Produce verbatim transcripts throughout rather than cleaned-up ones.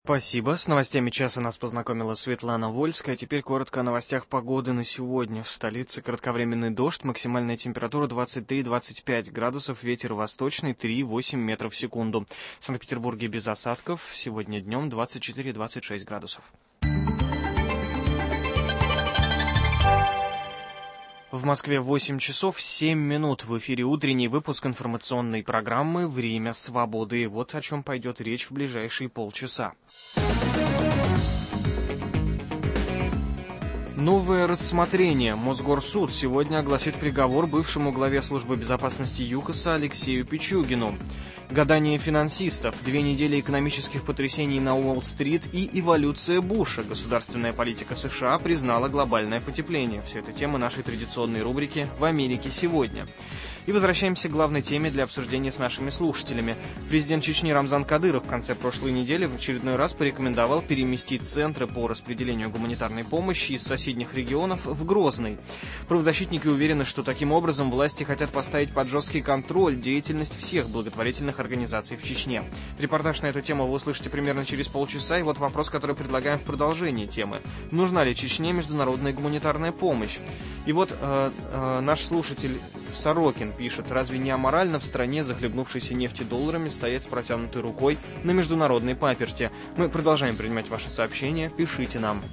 Спасибо. С новостями часа нас познакомила Светлана Вольская. Теперь коротко о новостях погоды на сегодня. В столице кратковременный дождь, максимальная температура двадцать три - двадцать пять градусов, ветер восточный три - восемь метров в секунду. В Санкт-Петербурге без осадков, сегодня днем двадцать четыре - двадцать шесть градусов. В Москве восемь часов семь минут. В эфире утренний выпуск информационной программы «Время свободы». Вот о чем пойдет речь в ближайшие полчаса. Новое рассмотрение. Мосгорсуд сегодня огласит приговор бывшему главе службы безопасности ЮКОСа Алексею Пичугину. Гадание финансистов, две недели экономических потрясений на Уолл-стрит и эволюция Буша. Государственная политика США признала глобальное потепление. Все это темы нашей традиционной рубрики «В Америке сегодня». И возвращаемся к главной теме для обсуждения с нашими слушателями. Президент Чечни Рамзан Кадыров в конце прошлой недели в очередной раз порекомендовал переместить центры по распределению гуманитарной помощи из соседних регионов в Грозный. Правозащитники уверены, что таким образом власти хотят поставить под жесткий контроль деятельность всех благотворительных организаций в Чечне. Репортаж на эту тему вы услышите примерно через полчаса. И вот вопрос, который предлагаем в продолжении темы. Нужна ли Чечне международная гуманитарная помощь? И вот э, э, наш слушатель Сорокин пишет: разве не аморально в стране, захлебнувшейся нефтедолларами, стоять с протянутой рукой на международной паперти? Мы продолжаем принимать ваши сообщения. Пишите нам.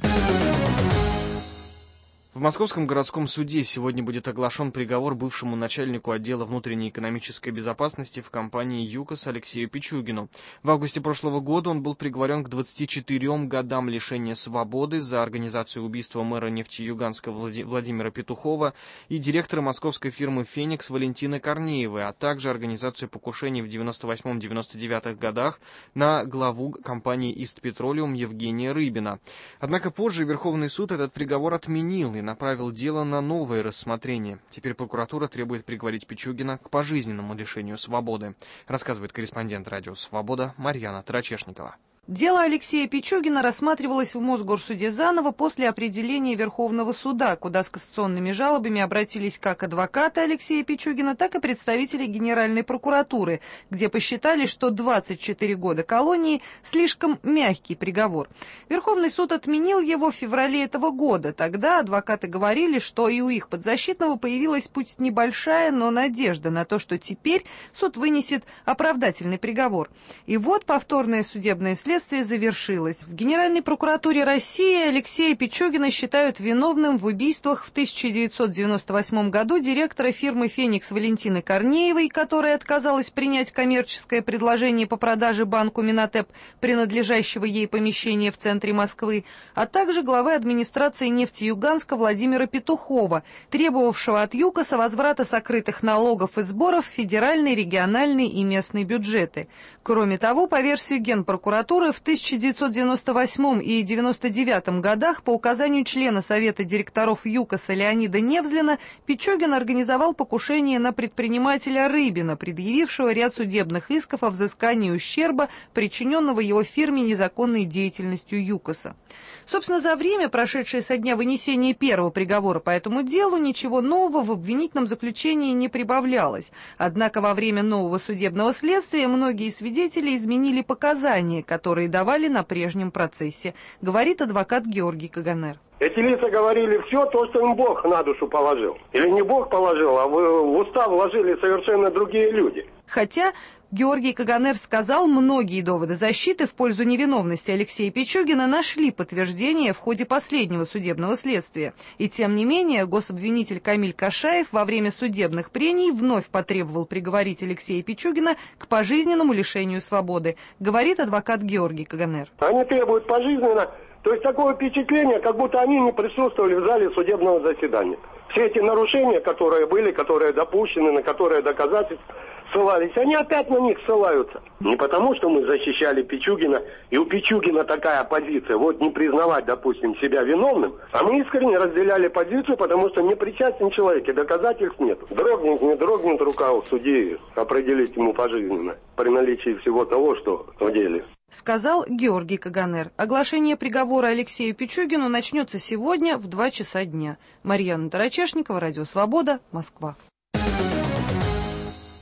В Московском городском суде сегодня будет оглашен приговор бывшему начальнику отдела внутренней экономической безопасности в компании ЮКОС Алексею Пичугину. В августе прошлого года он был приговорен к двадцати четырем годам лишения свободы за организацию убийства мэра Нефтеюганска Владимира Петухова и директора московской фирмы «Феникс» Валентины Корнеевой, а также организацию покушений в девяносто восьмом — девяносто девятом годах на главу компании «Ист Петролиум» Евгения Рыбина. Однако позже Верховный суд этот приговор отменил и направил дело на новое рассмотрение. Теперь прокуратура требует приговорить Пичугина к пожизненному лишению свободы, рассказывает корреспондент радио «Свобода» Марьяна Тарачешникова. Дело Алексея Пичугина рассматривалось в Мосгорсуде заново после определения Верховного суда, куда с кассационными жалобами обратились как адвокаты Алексея Пичугина, так и представители Генеральной прокуратуры, где посчитали, что двадцать четыре года колонии – слишком мягкий приговор. Верховный суд отменил его в феврале этого года. Тогда адвокаты говорили, что и у их подзащитного появилась пусть небольшая, но надежда на то, что теперь суд вынесет оправдательный приговор. И вот повторное судебное следствие Следствие завершилось. В Генеральной прокуратуре России Алексея Пичугина считают виновным в убийствах в тысяча девятьсот девяносто восьмом году директора фирмы «Феникс» Валентины Корнеевой, которая отказалась принять коммерческое предложение по продаже банку «Минотеп», принадлежащего ей помещения в центре Москвы, а также главы администрации Нефтеюганска Владимира Петухова, требовавшего от ЮКОСа возврата сокрытых налогов и сборов в федеральные, региональные и местные бюджеты. Кроме того, по версии Генпрокуратуры, в тысяча девятьсот девяносто восьмом и девяносто девятом годах по указанию члена Совета директоров ЮКОСа Леонида Невзлина Пичугин организовал покушение на предпринимателя Рыбина, предъявившего ряд судебных исков о взыскании ущерба, причиненного его фирме незаконной деятельностью ЮКОСа. Собственно, за время, прошедшее со дня вынесения первого приговора по этому делу, ничего нового в обвинительном заключении не прибавлялось. Однако во время нового судебного следствия многие свидетели изменили показания, которые давали на прежнем процессе, говорит адвокат Георгий Каганер. Эти лица говорили все то, что им Бог на душу положил. Или не Бог положил, а в уста вложили совершенно другие люди. Хотя Георгий Каганер сказал, многие доводы защиты в пользу невиновности Алексея Пичугина нашли подтверждение в ходе последнего судебного следствия. И тем не менее, гособвинитель Камиль Кашаев во время судебных прений вновь потребовал приговорить Алексея Пичугина к пожизненному лишению свободы, говорит адвокат Георгий Каганер. Они требуют пожизненно, то есть такое впечатление, как будто они не присутствовали в зале судебного заседания. Все эти нарушения, которые были, которые допущены, на которые доказательства ссылались, они опять на них ссылаются. Не потому, что мы защищали Пичугина, и у Пичугина такая позиция, вот не признавать, допустим, себя виновным, а мы искренне разделяли позицию, потому что не причастен человек, и доказательств нет. Дрогнет, не дрогнет рука у судьи определить ему пожизненно, при наличии всего того, что в деле. Сказал Георгий Каганер. Оглашение приговора Алексею Пичугину начнется сегодня в два часа дня. Марьяна Тарачешникова, Радио Свобода, Москва.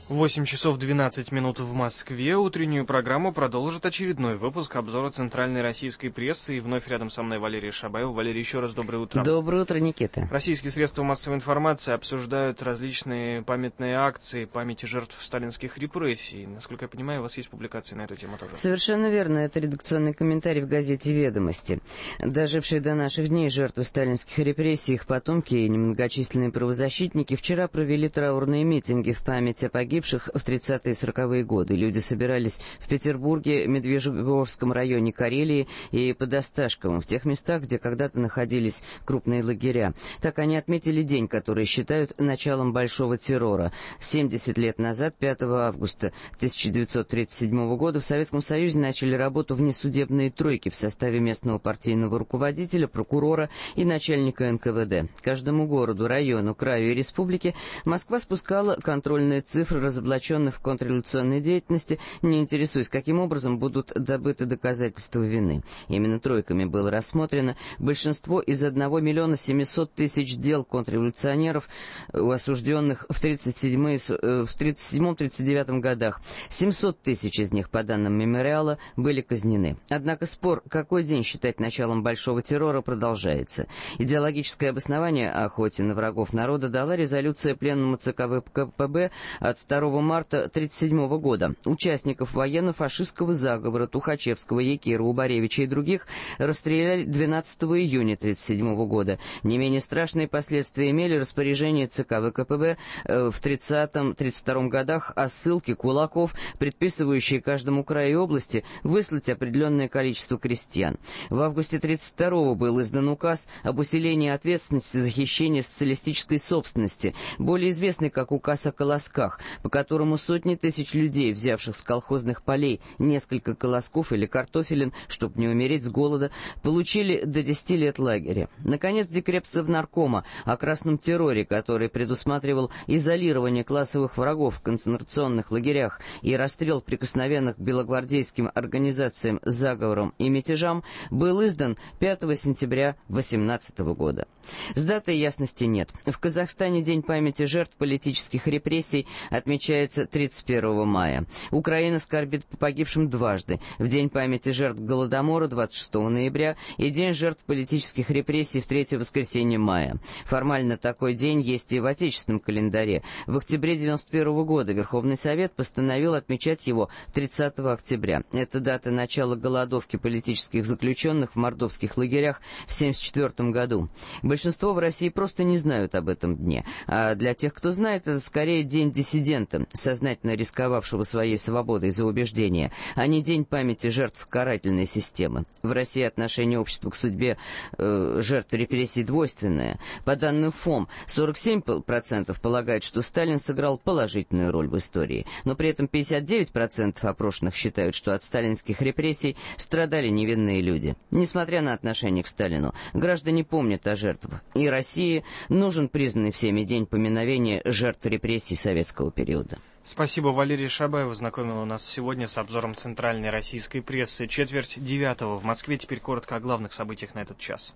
восемь часов двенадцать минут в Москве. Утреннюю программу продолжит очередной выпуск обзора центральной российской прессы. И вновь рядом со мной Валерия Шабаева. Валерий, еще раз доброе утро. Доброе утро, Никита. Российские средства массовой информации обсуждают различные памятные акции памяти жертв сталинских репрессий. Насколько я понимаю, у вас есть публикации на эту тему тоже? Совершенно верно. Это редакционный комментарий в газете «Ведомости». Дожившие до наших дней жертвы сталинских репрессий, их потомки и немногочисленные правозащитники вчера провели траурные митинги в память о погибших в тридцатые и сороковые годы. Люди собирались в Петербурге, Медвежьегорском районе Карелии и под Осташковым, в тех местах, где когда-то находились крупные лагеря. Так они отметили день, который считают началом большого террора. семьдесят лет назад, пятого августа тысяча девятьсот тридцать седьмого года, в Советском Союзе начали работу внесудебные тройки в составе местного партийного руководителя, прокурора и начальника эн ка вэ дэ. Каждому городу, району, краю и республике Москва спускала контрольные цифры разоблаченных в контрреволюционной деятельности, не интересуясь, каким образом будут добыты доказательства вины. Именно тройками было рассмотрено большинство из одного миллиона семисот тысяч дел контрреволюционеров, осужденных в тридцать седьмом — тридцать девятом годах. семьсот тысяч из них, по данным мемориала, были казнены. Однако спор, какой день считать началом большого террора, продолжается. Идеологическое обоснование охоте на врагов народа дала резолюция Пленума ЦК вэ ка пэ бэ от второго марта тысяча девятьсот тридцать седьмого года. Участников военно-фашистского заговора Тухачевского, Якирова, Баревича и других расстреляли двенадцатого июня тысяча девятьсот тридцать седьмого года. Не менее страшные последствия имели распоряжение ЦК вэ ка пэ бэ э, в тридцатом — тридцать втором годах о ссылке кулаков, предписывающие каждому краю и области выслать определенное количество крестьян. В августе тридцать второго был издан указ об усилении ответственности за хищение социалистической собственности, более известный как указ о колосках, по которому сотни тысяч людей, взявших с колхозных полей несколько колосков или картофелин, чтобы не умереть с голода, получили до десяти лет лагеря. Наконец, декрет Совнаркома о красном терроре, который предусматривал изолирование классовых врагов в концентрационных лагерях и расстрел прикосновенных к белогвардейским организациям, заговорам и мятежам, был издан пятого сентября две тысяча восемнадцатого года. С датой ясности нет. В Казахстане День памяти жертв политических репрессий отмечается тридцать первого мая. Украина скорбит по погибшим дважды. В День памяти жертв Голодомора двадцать шестого ноября и День жертв политических репрессий в третье воскресенье мая. Формально такой день есть и в отечественном календаре. В октябре девяносто первого года Верховный Совет постановил отмечать его тридцатого октября. Это дата начала голодовки политических заключенных в мордовских лагерях в семьдесят четвёртом году. Большинство в России просто не знают об этом дне. А для тех, кто знает, это скорее день диссидента, сознательно рисковавшего своей свободой за убеждения, а не день памяти жертв карательной системы. В России отношение общества к судьбе э, жертв репрессий двойственное. По данным ФОМ, сорок семь процентов полагают, что Сталин сыграл положительную роль в истории, но при этом пятьдесят девять процентов опрошенных считают, что от сталинских репрессий страдали невинные люди. Несмотря на отношение к Сталину, граждане помнят о жертвах. И России нужен признанный всеми день поминовения жертв репрессий советского периода. Спасибо, Валерий Шабаева знакомила нас сегодня с обзором центральной российской прессы. Четверть девятого в Москве. Теперь коротко о главных событиях на этот час.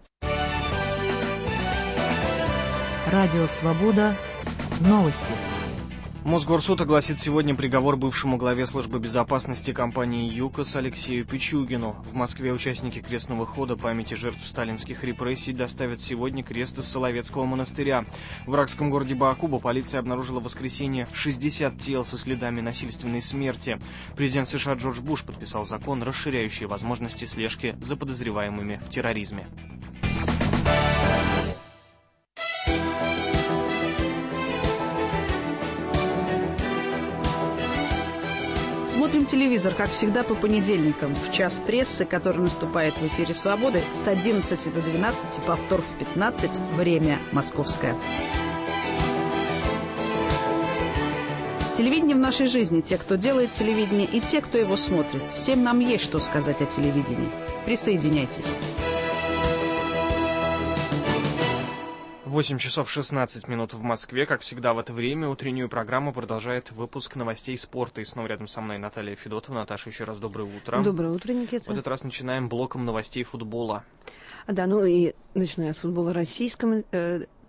Радио «Свобода». Новости. Мосгорсуд огласит сегодня приговор бывшему главе службы безопасности компании ЮКОС Алексею Пичугину. В Москве участники крестного хода памяти жертв сталинских репрессий доставят сегодня крест из Соловецкого монастыря. В иракском городе Баакуба полиция обнаружила в воскресенье шестьдесят тел со следами насильственной смерти. Президент США Джордж Буш подписал закон, расширяющий возможности слежки за подозреваемыми в терроризме. Смотрим телевизор, как всегда, по понедельникам, в час прессы, который наступает в эфире «Свободы» с одиннадцати до двенадцати, повтор в пятнадцать, время московское. Телевидение в нашей жизни, те, кто делает телевидение, и те, кто его смотрит. Всем нам есть что сказать о телевидении. Присоединяйтесь. восемь часов шестнадцать минут в Москве. Как всегда в это время утреннюю программу продолжает выпуск новостей спорта. И снова рядом со мной Наталья Федотова. Наташа, еще раз доброе утро. Доброе утро, Никита. В этот раз начинаем блоком новостей футбола. Да, ну и начиная с футбола российского, э,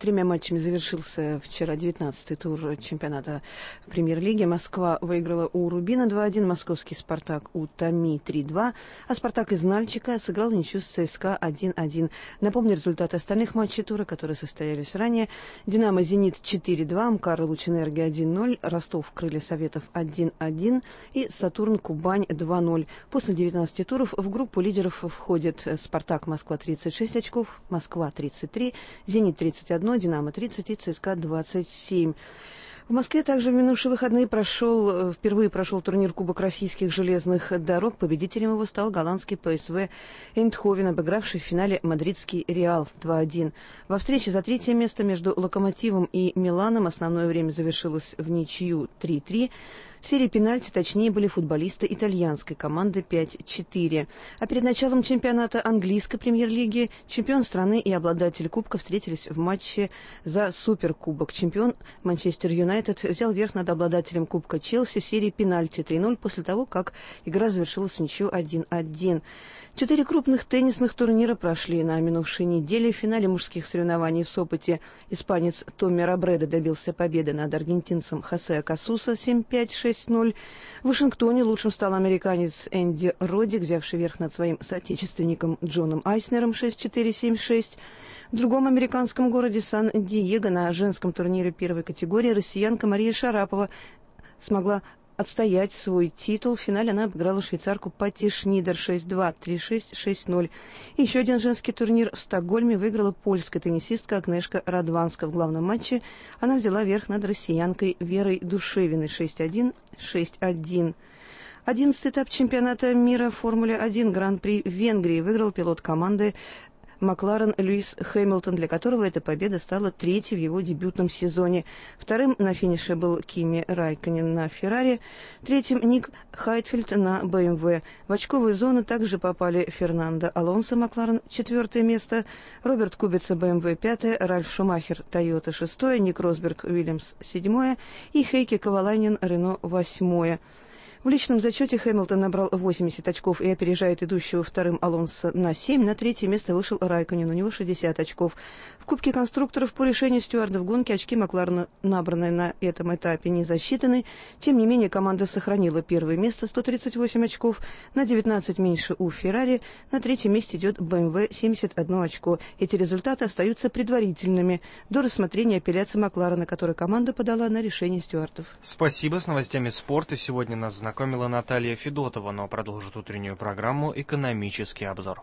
Тремя матчами завершился вчера девятнадцатый тур чемпионата премьер-лиги. Москва выиграла у Рубина два один, московский «Спартак» у Томи три два, а «Спартак» из Нальчика сыграл в ничью с ЦСКА один один. Напомню результаты остальных матчей тура, которые состоялись ранее. «Динамо» «Зенит» четыре два, «МКАР» «Лучэнергия» один ноль, «Ростов» «Крылья Советов» один один и «Сатурн» «Кубань» два ноль. После девятнадцати туров в группу лидеров входят «Спартак» Москва тридцать шесть очков, Москва тридцать три, «Зенит» тридцать один, «Динамо» тридцать и ЦСКА двадцать семь. В Москве также в минувшие выходные прошел, впервые прошел турнир Кубок российских железных дорог. Победителем его стал голландский ПСВ Эйндховен, обыгравший в финале мадридский Реал два один. Во встрече за третье место между Локомотивом и Миланом основное время завершилось в ничью три три. В серии пенальти точнее были футболисты итальянской команды пять четыре. А перед началом чемпионата английской премьер-лиги чемпион страны и обладатель кубка встретились в матче за суперкубок. Чемпион Манчестер Юнайтед взял верх над обладателем кубка Челси в серии пенальти три ноль после того, как игра завершилась в ничью один один. Четыре крупных теннисных турнира прошли на минувшей неделе. В финале мужских соревнований в Сопоте испанец Томми Робредо добился победы над аргентинцем Хосе Акасуса семь пять шесть ноль. В Вашингтоне лучшим стал американец Энди Роддик, взявший верх над своим соотечественником Джоном Айснером шесть четыре семь шесть. В другом американском городе Сан-Диего на женском турнире первой категории россиянка Мария Шарапова смогла отстоять свой титул. В финале она обыграла швейцарку Патти Шнидер шесть два, три шесть, шесть ноль. И еще один женский турнир в Стокгольме выиграла польская теннисистка Агнешка Радванска. В главном матче она взяла верх над россиянкой Верой Душевиной шесть один, шесть один. Одиннадцатый этап чемпионата мира Формулы один Гран-при в Венгрии выиграл пилот команды Макларен Льюис Хэмилтон, для которого эта победа стала третьей в его дебютном сезоне. Вторым на финише был Кими Райконен на Феррари, третьим Ник Хайтфельд на бэ эм вэ. В очковую зону также попали Фернандо Алонсо Макларен четвертое место, Роберт Кубица бэ эм вэ пятое, Ральф Шумахер Тойота шестое, Ник Росберг Уильямс седьмое и Хейки Ковалайнен Рено восьмое. В личном зачете Хэмилтон набрал восемьдесят очков и опережает идущего вторым Алонсо на семь. На третье место вышел Райконен, у него шестьдесят очков. В Кубке конструкторов по решению стюардов гонки очки Макларена, набранные на этом этапе, не засчитаны. Тем не менее, команда сохранила первое место, сто тридцать восемь очков, на девятнадцать меньше у Феррари. На третьем месте идет бэ эм вэ, семьдесят одно очко. Эти результаты остаются предварительными до рассмотрения апелляции Макларена, которую команда подала на решение стюардов. Спасибо. С новостями спорта сегодня нас знакомит Наталья Федотова, но продолжит утреннюю программу «Экономический обзор».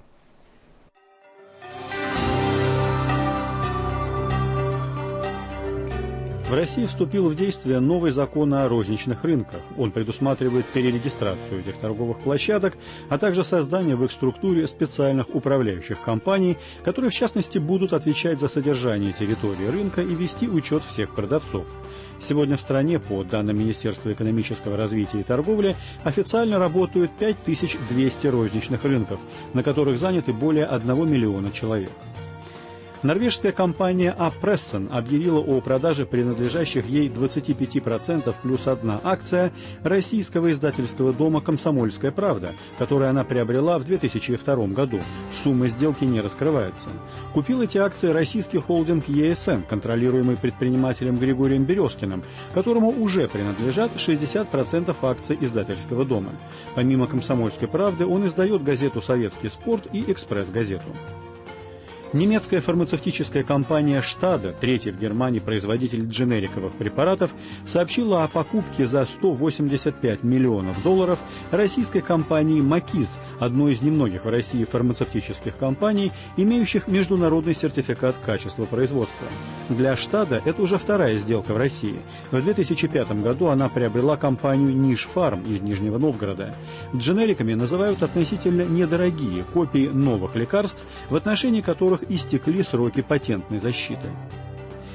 В России вступил в действие новый закон о розничных рынках. Он предусматривает перерегистрацию этих торговых площадок, а также создание в их структуре специальных управляющих компаний, которые, в частности, будут отвечать за содержание территории рынка и вести учет всех продавцов. Сегодня в стране, по данным Министерства экономического развития и торговли, официально работают пять тысяч двести розничных рынков, на которых заняты более одного миллиона человек. Норвежская компания Апрессен объявила о продаже принадлежащих ей двадцати пяти процентов плюс одна акция российского издательского дома «Комсомольская правда», которую она приобрела в две тысячи втором году. Сумма сделки не раскрывается. Купил эти акции российский холдинг е эс эн, контролируемый предпринимателем Григорием Березкиным, которому уже принадлежат шестьдесят процентов акций издательского дома. Помимо «Комсомольской правды» он издает газету «Советский спорт» и «Экспресс-газету». Немецкая фармацевтическая компания «Штада», третий в Германии производитель дженериковых препаратов, сообщила о покупке за сто восемьдесят пять миллионов долларов российской компании «Макиз», одной из немногих в России фармацевтических компаний, имеющих международный сертификат качества производства. Для «Штада» это уже вторая сделка в России. В две тысячи пятом году она приобрела компанию «Ниш-Фарм» из Нижнего Новгорода. Дженериками называют относительно недорогие копии новых лекарств, в отношении которых истекли сроки патентной защиты.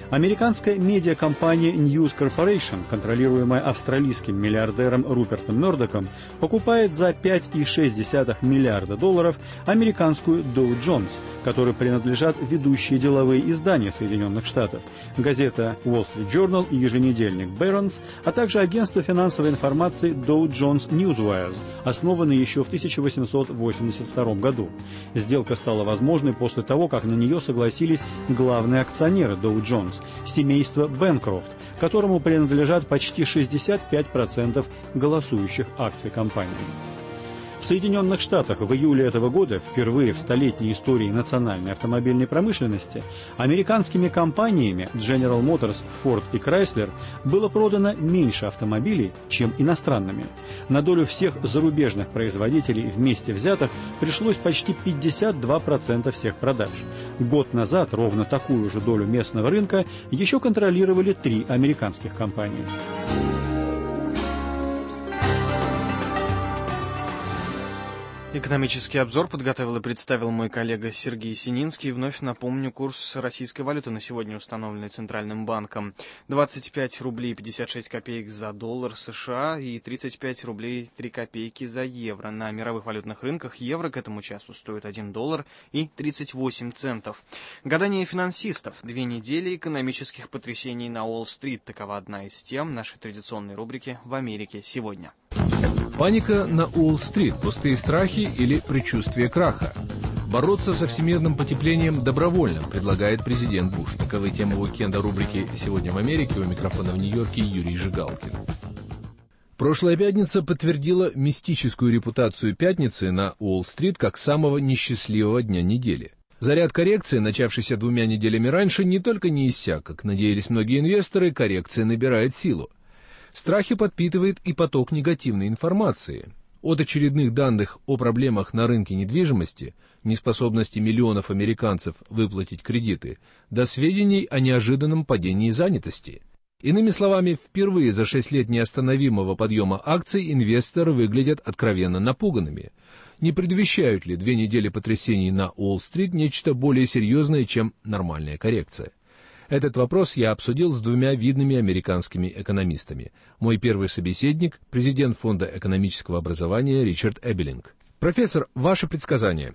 Американская медиакомпания News Corporation, контролируемая австралийским миллиардером Рупертом Мердоком, покупает за пять целых шесть десятых миллиарда долларов американскую Dow Jones, которой принадлежат ведущие деловые издания Соединенных Штатов, газета Wall Street Journal и еженедельник Barron's, а также агентство финансовой информации Dow Jones Newswires, основанное еще в тысяча восемьсот восемьдесят втором году. Сделка стала возможной после того, как на нее согласились главные акционеры Dow Jones, семейство Бэнкрофт, которому принадлежат почти шестьдесят пять процентов голосующих акций компании. В Соединенных Штатах в июле этого года, впервые в столетней истории национальной автомобильной промышленности, американскими компаниями General Motors, Ford и Chrysler было продано меньше автомобилей, чем иностранными. На долю всех зарубежных производителей вместе взятых пришлось почти пятьдесят два процента всех продаж. Год назад ровно такую же долю местного рынка еще контролировали три американских компании. Экономический обзор подготовил и представил мой коллега Сергей Сининский. Вновь напомню, курс российской валюты на сегодня установленный Центральным банком. двадцать пять рублей пятьдесят шесть копеек за доллар США и тридцать пять рублей три копейки за евро. На мировых валютных рынках евро к этому часу стоит один доллар и тридцать восемь центов. Гадание финансистов. Две недели экономических потрясений на Уолл-стрит. Такова одна из тем нашей традиционной рубрики «В Америке сегодня». Паника на Уолл-стрит, пустые страхи или предчувствие краха. Бороться со всемирным потеплением добровольно, предлагает президент Буш. Таковы темы уикенда рубрики «Сегодня в Америке». У микрофона в Нью-Йорке Юрий Жигалкин. Прошлая пятница подтвердила мистическую репутацию пятницы на Уолл-стрит как самого несчастливого дня недели. Заряд коррекции, начавшийся двумя неделями раньше, не только не иссяк, как надеялись многие инвесторы, коррекция набирает силу. Страхи подпитывает и поток негативной информации. От очередных данных о проблемах на рынке недвижимости, неспособности миллионов американцев выплатить кредиты, до сведений о неожиданном падении занятости. Иными словами, впервые за шесть лет неостановимого подъема акций инвесторы выглядят откровенно напуганными. Не предвещают ли две недели потрясений на Уолл-стрит нечто более серьезное, чем нормальная коррекция? Этот вопрос я обсудил с двумя видными американскими экономистами. Мой первый собеседник – президент Фонда экономического образования Ричард Эбелинг. Профессор, ваше предсказание.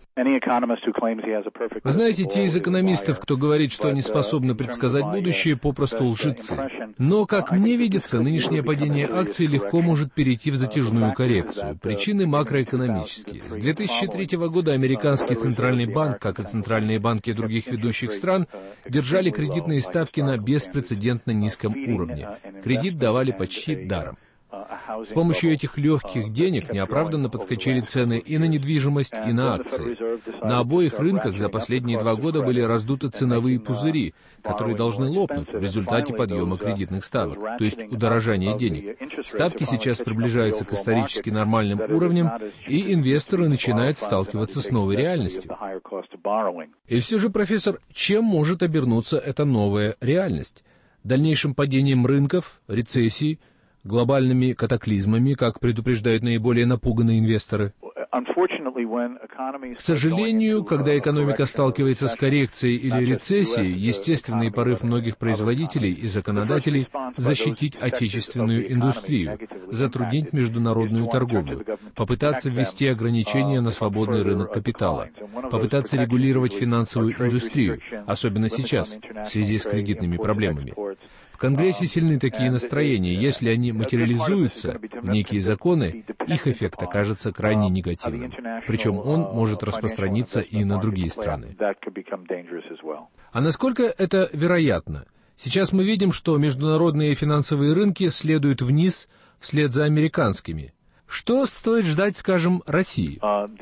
Вы знаете, те из экономистов, кто говорит, что они способны предсказать будущее, попросту лжецы. Но, как мне видится, нынешнее падение акций легко может перейти в затяжную коррекцию. Причины макроэкономические. С две тысячи третьего года американский центральный банк, как и центральные банки других ведущих стран, держали кредитные ставки на беспрецедентно низком уровне. Кредит давали почти даром. С помощью этих легких денег неоправданно подскочили цены и на недвижимость, и на акции. На обоих рынках за последние два года были раздуты ценовые пузыри, которые должны лопнуть в результате подъема кредитных ставок, то есть удорожания денег. Ставки сейчас приближаются к исторически нормальным уровням, и инвесторы начинают сталкиваться с новой реальностью. И все же, профессор, чем может обернуться эта новая реальность? Дальнейшим падением рынков, рецессией, глобальными катаклизмами, как предупреждают наиболее напуганные инвесторы? К сожалению, когда экономика сталкивается с коррекцией или рецессией, естественный порыв многих производителей и законодателей защитить отечественную индустрию, затруднить международную торговлю, попытаться ввести ограничения на свободный рынок капитала, попытаться регулировать финансовую индустрию, особенно сейчас, в связи с кредитными проблемами. В Конгрессе сильны такие настроения. Если они материализуются в некие законы, их эффект окажется крайне негативным. Причем он может распространиться и на другие страны. А насколько это вероятно? Сейчас мы видим, что международные финансовые рынки следуют вниз вслед за американскими. Что стоит ждать, скажем, России?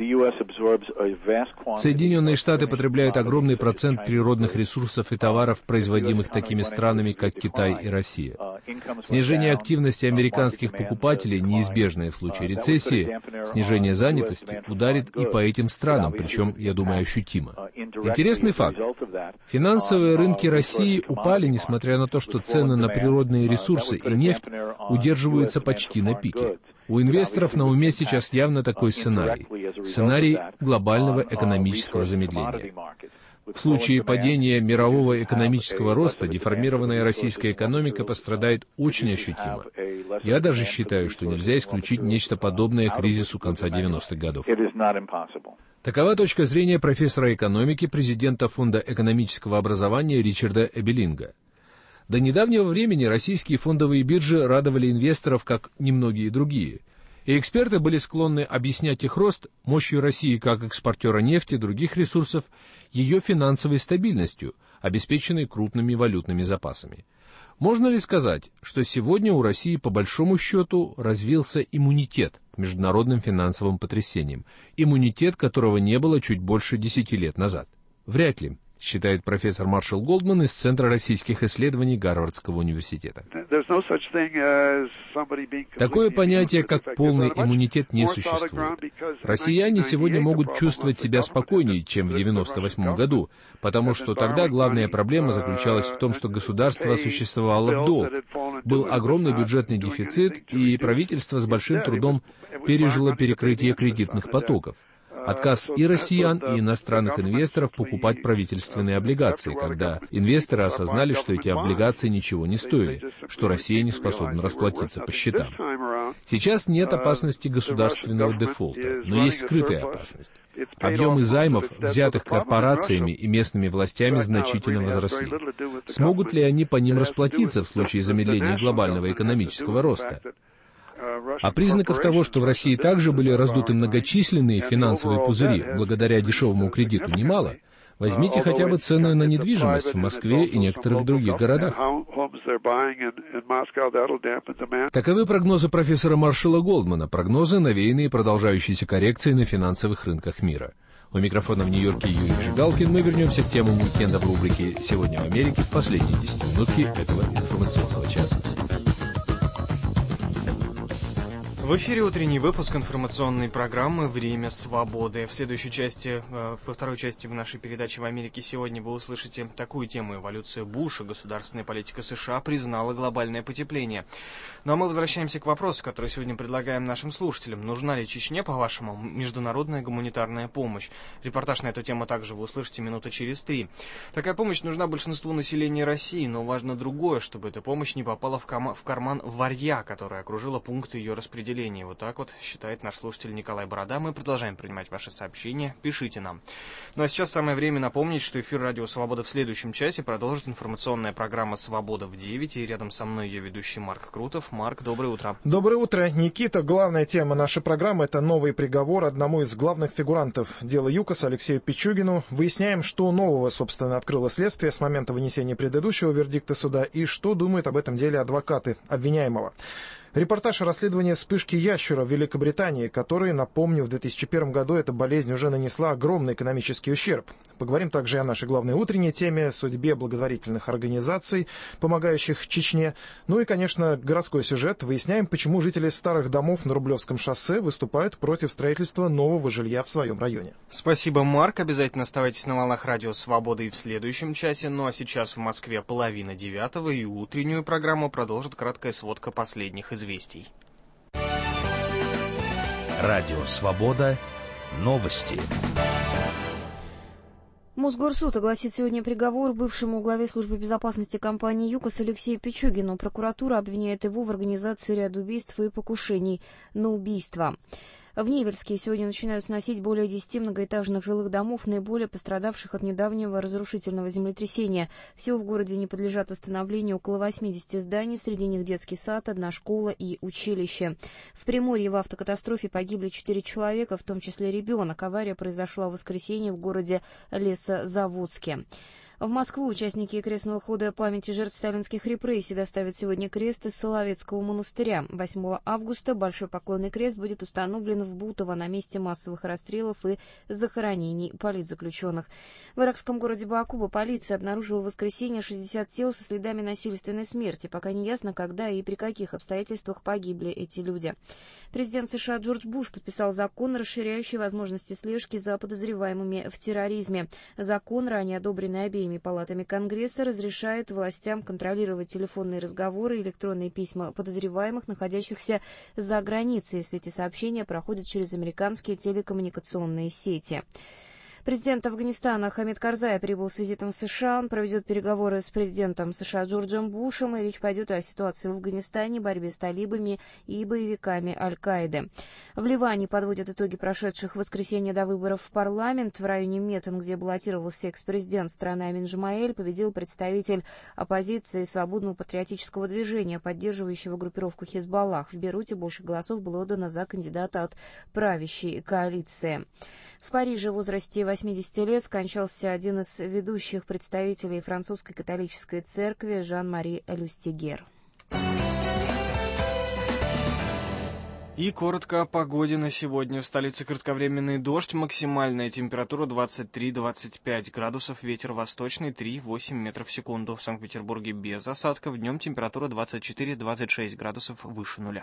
Соединенные Штаты потребляют огромный процент природных ресурсов и товаров, производимых такими странами, как Китай и Россия. Снижение активности американских покупателей, неизбежное в случае рецессии, снижение занятости, ударит и по этим странам, причем, я думаю, ощутимо. Интересный факт. Финансовые рынки России упали, несмотря на то, что цены на природные ресурсы и нефть удерживаются почти на пике. У инвесторов на уме сейчас явно такой сценарий. Сценарий глобального экономического замедления. В случае падения мирового экономического роста деформированная российская экономика пострадает очень ощутимо. Я даже считаю, что нельзя исключить нечто подобное кризису конца девяностых годов. Такова точка зрения профессора экономики, президента Фонда экономического образования Ричарда Эбелинга. До недавнего времени российские фондовые биржи радовали инвесторов, как немногие другие. И эксперты были склонны объяснять их рост мощью России как экспортера нефти и других ресурсов, ее финансовой стабильностью, обеспеченной крупными валютными запасами. Можно ли сказать, что сегодня у России по большому счету развился иммунитет к международным финансовым потрясениям, иммунитет которого не было чуть больше десяти лет назад? Вряд ли, считает профессор Маршал Голдман из Центра российских исследований Гарвардского университета. Такое понятие, как полный иммунитет, не существует. Россияне сегодня могут чувствовать себя спокойнее, чем в девяносто восьмом году, потому что тогда главная проблема заключалась в том, что государство существовало в долг, был огромный бюджетный дефицит, и правительство с большим трудом пережило перекрытие кредитных потоков. Отказ и россиян, и иностранных инвесторов покупать правительственные облигации, когда инвесторы осознали, что эти облигации ничего не стоили, что Россия не способна расплатиться по счетам. Сейчас нет опасности государственного дефолта, но есть скрытая опасность. Объемы займов, взятых корпорациями и местными властями, значительно возросли. Смогут ли они по ним расплатиться в случае замедления глобального экономического роста? А признаков того, что в России также были раздуты многочисленные финансовые пузыри благодаря дешевому кредиту, немало. Возьмите хотя бы цены на недвижимость в Москве и некоторых других городах. Таковы прогнозы профессора Маршала Голдмана, прогнозы, навеянные продолжающейся коррекцией на финансовых рынках мира. У микрофона в Нью-Йорке Юрий Жигалкин. Мы вернемся к темам уикенда в рубрике «Сегодня в Америке» в последние десятиминутки этого информационного часа. В эфире утренний выпуск информационной программы «Время свободы». В следующей части, во второй части нашей передачи «В Америке сегодня» вы услышите такую тему: эволюция Буша. Государственная политика США признала глобальное потепление. Ну а мы возвращаемся к вопросу, который сегодня предлагаем нашим слушателям. Нужна ли Чечне, по-вашему, международная гуманитарная помощь? Репортаж на эту тему также вы услышите минуты через три. Такая помощь нужна большинству населения России, но важно другое, чтобы эта помощь не попала в, ком- в карман варья, которая окружила пункты ее распределения. Вот так вот считает наш слушатель Николай Борода. Мы продолжаем принимать ваши сообщения. Пишите нам. Ну а сейчас самое время напомнить, что эфир Радио Свобода в следующем часе продолжит информационная программа «Свобода в девять». И рядом со мной ее ведущий Марк Крутов. Марк, доброе утро. Доброе утро, Никита. Главная тема нашей программы — это новый приговор одному из главных фигурантов дела ЮКОС Алексею Пичугину. Выясняем, что нового, собственно, открыло следствие с момента вынесения предыдущего вердикта суда и что думают об этом деле адвокаты обвиняемого. Репортаж о расследовании вспышки ящера в Великобритании, который, напомню, в две тысячи первом году эта болезнь уже нанесла огромный экономический ущерб. Поговорим также и о нашей главной утренней теме — судьбе благотворительных организаций, помогающих Чечне. Ну и, конечно, городской сюжет. Выясняем, почему жители старых домов на Рублевском шоссе выступают против строительства нового жилья в своем районе. Спасибо, Марк. Обязательно оставайтесь на волнах Радио Свободы и в следующем часе. Ну а сейчас в Москве половина девятого, и утреннюю программу продолжит краткая сводка последних известий. известий. Радио Свобода. Новости. Мосгорсуд огласит сегодня приговор бывшему главе службы безопасности компании ЮКОС Алексею Пичугину. Прокуратура обвиняет его в организации ряда убийств и покушений на убийство. В Невельске сегодня начинают сносить более десяти многоэтажных жилых домов, наиболее пострадавших от недавнего разрушительного землетрясения. Всего в городе не подлежат восстановлению около восьмидесяти зданий, среди них детский сад, одна школа и училище. В Приморье в автокатастрофе погибли четыре человека, в том числе ребенок. Авария произошла в воскресенье в городе Лесозаводске. В Москву участники крестного хода памяти жертв сталинских репрессий доставят сегодня крест из Соловецкого монастыря. восьмого августа большой поклонный крест будет установлен в Бутово на месте массовых расстрелов и захоронений политзаключенных. В иракском городе Баакуба полиция обнаружила в воскресенье шестьдесят тел со следами насильственной смерти. Пока не ясно, когда и при каких обстоятельствах погибли эти люди. Президент США Джордж Буш подписал закон, расширяющий возможности слежки за подозреваемыми в терроризме. Закон, ранее одобренный обеими палатами Конгресса, разрешает властям контролировать телефонные разговоры и электронные письма подозреваемых, находящихся за границей, если эти сообщения проходят через американские телекоммуникационные сети. Президент Афганистана Хамид Карзай прибыл с визитом в США. Он проведет переговоры с президентом США Джорджем Бушем, и речь пойдет о ситуации в Афганистане, борьбе с талибами и боевиками Аль-Каиды. В Ливане подводят итоги прошедших в воскресенье до выборов в парламент. В районе Метен, где баллотировался экс-президент страны Амин Джумаэль, победил представитель оппозиции Свободного патриотического движения, поддерживающего группировку Хизбаллах. В Бейруте больше голосов было отдано за кандидата от правящей коалиции. В Париже в возрасте восьмидесяти лет скончался один из ведущих представителей французской католической церкви Жан-Мари Люстигер. И коротко о погоде на сегодня. В столице кратковременный дождь, максимальная температура двадцать три — двадцать пять градусов, ветер восточный три — восемь метров в секунду. В Санкт-Петербурге без осадков, днем температура двадцать четыре — двадцать шесть градусов выше нуля.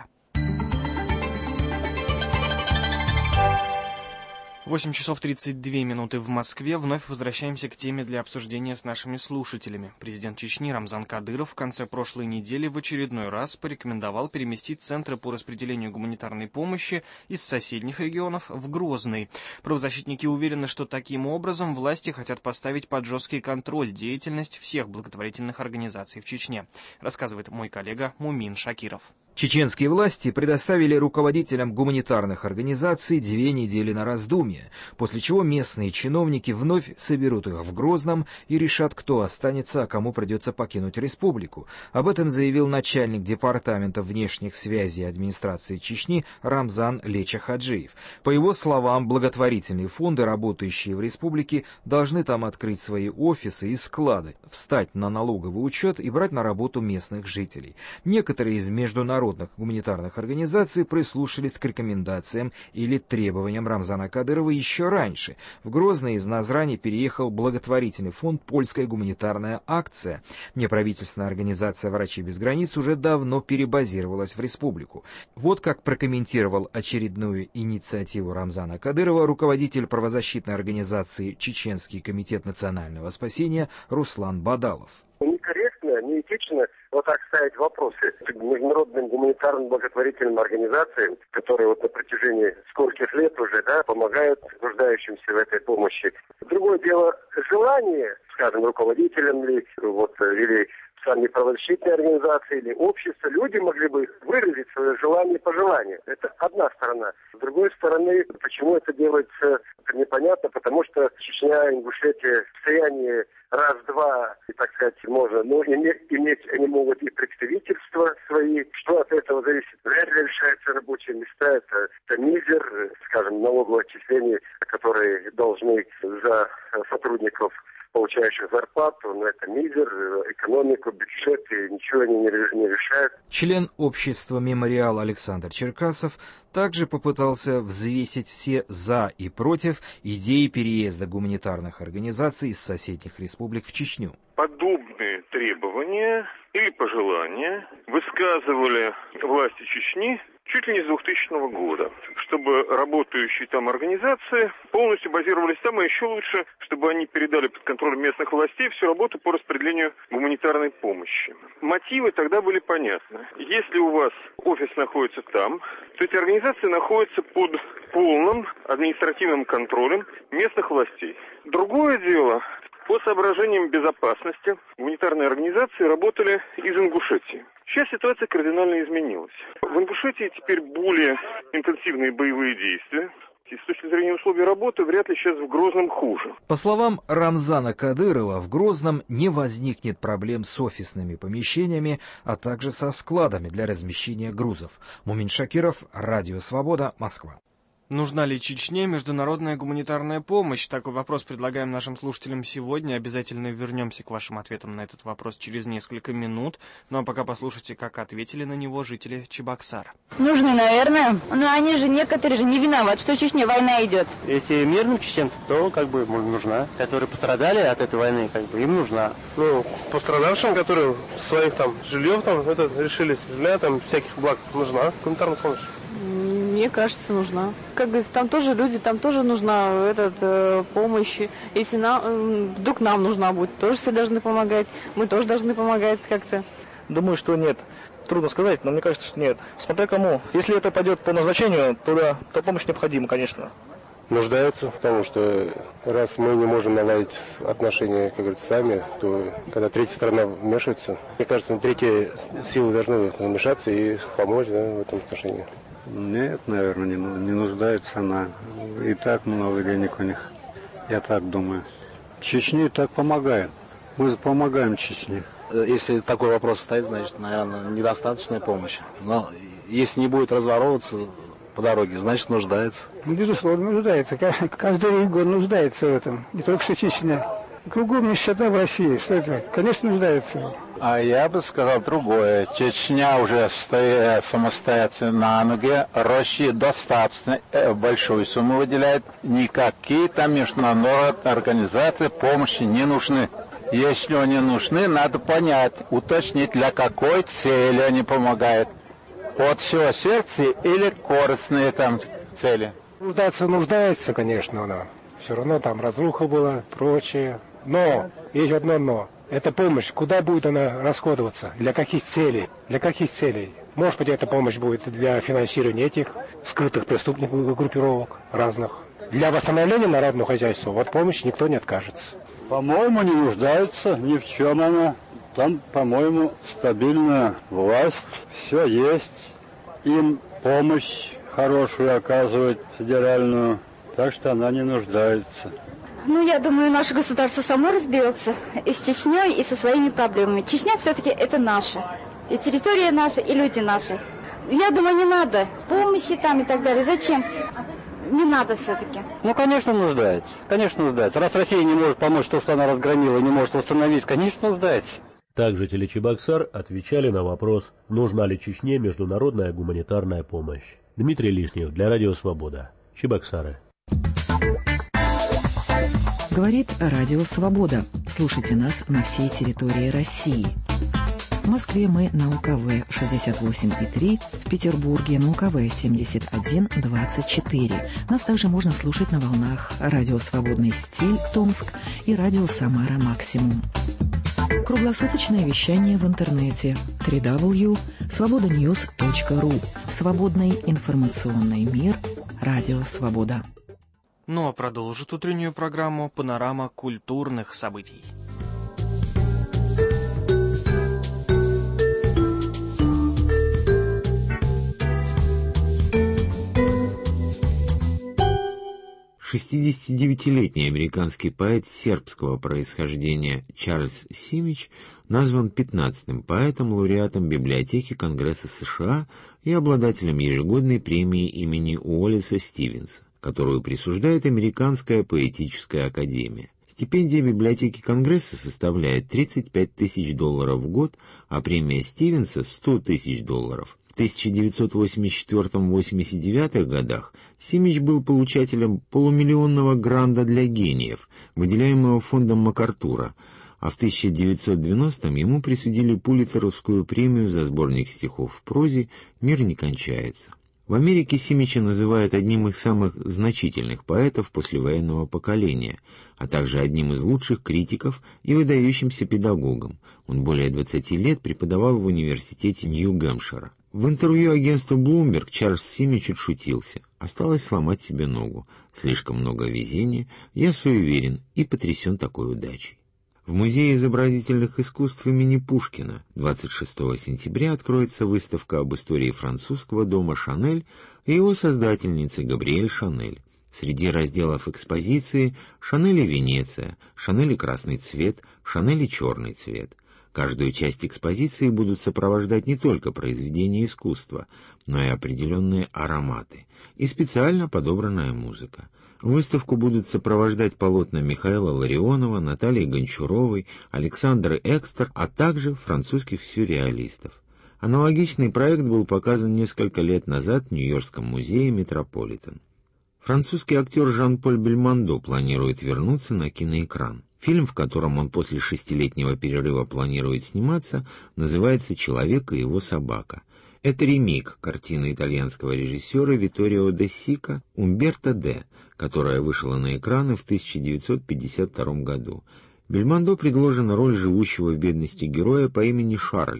восемь часов тридцать две минуты в Москве. Вновь возвращаемся к теме для обсуждения с нашими слушателями. Президент Чечни Рамзан Кадыров в конце прошлой недели в очередной раз порекомендовал переместить центры по распределению гуманитарной помощи из соседних регионов в Грозный. Правозащитники уверены, что таким образом власти хотят поставить под жесткий контроль деятельность всех благотворительных организаций в Чечне, рассказывает мой коллега Мумин Шакиров. Чеченские власти предоставили руководителям гуманитарных организаций две недели на раздумье, после чего местные чиновники вновь соберут их в Грозном и решат, кто останется, а кому придется покинуть республику. Об этом заявил начальник департамента внешних связей администрации Чечни Рамзан Лечахаджиев. По его словам, благотворительные фонды, работающие в республике, должны там открыть свои офисы и склады, встать на налоговый учет и брать на работу местных жителей. Некоторые из международных гуманитарных организаций прислушались к рекомендациям или требованиям Рамзана Кадырова еще раньше. В Грозный из Назрани переехал благотворительный фонд «Польская гуманитарная акция». Неправительственная организация «Врачи без границ» уже давно перебазировалась в республику. Вот как прокомментировал очередную инициативу Рамзана Кадырова руководитель правозащитной организации «Чеченский комитет национального спасения» Руслан Бадалов. Некорректно, неэтично вот так ставить вопросы международным гуманитарным благотворительным организациям, которые вот на протяжении скольких лет уже, да, помогают нуждающимся в этой помощи. Другое дело, желание, скажем, руководителям ли, вот, или сами правозащитные организации или общество, люди могли бы выразить свое желание и пожелание. Это одна сторона. С другой стороны, почему это делается, это непонятно, потому что Чечня, Ингушетия в состоянии раз-два, так сказать, можно, но иметь, иметь они могут и представительства свои. Что от этого зависит? Вряд ли решаются рабочие места. Это, это мизер, скажем, налоговые отчисления, которые должны за сотрудников, получающих зарплату, но это мизер, экономику, бюджет, и ничего они не решают. Член общества «Мемориал» Александр Черкасов также попытался взвесить все «за» и «против» идеи переезда гуманитарных организаций из соседних республик в Чечню. Подобные требования или пожелания высказывали власти Чечни чуть ли не с двухтысячного года, чтобы работающие там организации полностью базировались там, и еще лучше, чтобы они передали под контроль местных властей всю работу по распределению гуманитарной помощи. Мотивы тогда были понятны. Если у вас офис находится там, то эти организации находятся под полным административным контролем местных властей. Другое дело, по соображениям безопасности гуманитарные организации работали из Ингушетии. Сейчас ситуация кардинально изменилась. В Ингушетии теперь более интенсивные боевые действия. И с точки зрения условий работы, вряд ли сейчас в Грозном хуже. По словам Рамзана Кадырова, в Грозном не возникнет проблем с офисными помещениями, а также со складами для размещения грузов. Мумин Шакиров, Радио Свобода, Москва. Нужна ли Чечне международная гуманитарная помощь? Такой вопрос предлагаем нашим слушателям сегодня. Обязательно вернемся к вашим ответам на этот вопрос через несколько минут. Ну а пока послушайте, как ответили на него жители Чебоксара. Нужны, наверное. Но они же, некоторые же не виноваты, что в Чечне война идет. Если мирным чеченцам, то как бы нужна. Которые пострадали от этой войны, как бы им нужна. Ну, пострадавшим, которые своих там жильев там, это решились, жилья там, всяких благ, нужна гуманитарная помощь. Мне кажется, нужна. Как говорится, там тоже люди, там тоже нужна этот, э, помощь. Если нам, э, вдруг нам нужна будет, тоже все должны помогать. Мы тоже должны помогать как-то. Думаю, что нет. Трудно сказать, но мне кажется, что нет. Смотря кому. Если это пойдет по назначению, то да, то помощь необходима, конечно. нуждаются, потому что раз мы не можем наладить отношения, как говорится, сами, то когда третья сторона вмешивается, мне кажется, третья сила должна вмешаться и помочь, да, в этом отношении. Нет, наверное, не, не нуждается она. И так много денег у них, я так думаю. Чечне так помогает. Мы помогаем Чечне. Если такой вопрос стоит, значит, наверное, недостаточная помощь. Но если не будет разворовываться по дороге, значит, нуждается. Безусловно, нуждается. Каждый регион нуждается в этом. Не только что Чечня. Кругом нищета в России. Что это? Конечно, нуждается. А я бы сказал другое. Чечня уже стоит самостоятельно на ноге. Россия достаточно большую сумму выделяет. Никакие там международные организации помощи не нужны. Если они нужны, надо понять, уточнить, для какой цели они помогают. От всего сердца или корыстные там цели? Нуждаться нуждается, конечно, она. Все равно там разруха была, прочее. Но, есть одно но. Эта помощь, куда будет она расходоваться? Для каких целей? Для каких целей? Может быть, эта помощь будет для финансирования этих скрытых преступных группировок разных. Для восстановления народного хозяйства вот помощи никто не откажется. По-моему, не нуждаются ни в чем она. Там, по-моему, стабильная власть, все есть. Им помощь хорошую оказывают, федеральную, так что она не нуждается. Ну, я думаю, наше государство само разберется и с Чечней, и со своими проблемами. Чечня все-таки это наша. И территория наша, и люди наши. Я думаю, не надо помощи там и так далее. Зачем? Не надо все-таки. Ну, конечно, нуждается. Конечно, нуждается. Раз Россия не может помочь то, что она разгромила, не может восстановить, конечно, нуждается. Также телечебоксар отвечали на вопрос, нужна ли Чечне международная гуманитарная помощь. Дмитрий Лишнев для Радио Свобода. Чебоксары. Говорит Радио Свобода. Слушайте нас на всей территории России. В Москве мы на У К В шестьдесят восемь и три, в Петербурге на У К В семьдесят один двадцать четыре. Нас также можно слушать на волнах Радио Свободный стиль Томск и Радио Самара Максимум. Круглосуточное вещание в интернете дабл ю дабл ю дабл ю точка свобода ньюс точка ру. Свободный информационный мир. Радио Свобода. Ну а продолжит утреннюю программу «Панорама культурных событий». шестидесятидевятилетний американский поэт сербского происхождения Чарльз Симич назван пятнадцатым поэтом-лауреатом Библиотеки Конгресса США и обладателем ежегодной премии имени Уоллеса Стивенса, которую присуждает Американская поэтическая академия. Стипендия Библиотеки Конгресса составляет тридцать пять тысяч долларов в год, а премия Стивенса – сто тысяч долларов. В тысяча девятьсот восемьдесят четвёртом — восемьдесят девятом годах Симич был получателем полумиллионного гранта для гениев, выделяемого фондом МакАртура, а в тысяча девятьсот девяностом ему присудили Пулитцеровскую премию за сборник стихов в прозе «Мир не кончается». В Америке Симича называют одним из самых значительных поэтов послевоенного поколения, а также одним из лучших критиков и выдающимся педагогом. Он более двадцати лет преподавал в университете Нью-Гэмпшира. В интервью агентству Bloomberg Чарльз Симич отшутился. Осталось сломать себе ногу. Слишком много везения, я суеверен и потрясен такой удачей. В Музее изобразительных искусств имени Пушкина двадцать шестого сентября откроется выставка об истории французского дома Шанель и его создательницы Габриэль Шанель. Среди разделов экспозиции «Шанель и Венеция», «Шанель и красный цвет», «Шанель и черный цвет». Каждую часть экспозиции будут сопровождать не только произведения искусства, но и определенные ароматы и специально подобранная музыка. Выставку будут сопровождать полотна Михаила Ларионова, Натальи Гончаровой, Александры Экстер, а также французских сюрреалистов. Аналогичный проект был показан несколько лет назад в Нью-Йоркском музее Метрополитен. Французский актер Жан-Поль Бельмондо планирует вернуться на киноэкран. Фильм, в котором он после шестилетнего перерыва планирует сниматься, называется «Человек и его собака». Это ремейк картины итальянского режиссера Витторио де Сика «Умберто Д», которая вышла на экраны в тысяча девятьсот пятьдесят втором году. Бельмондо предложена роль живущего в бедности героя по имени Шарль.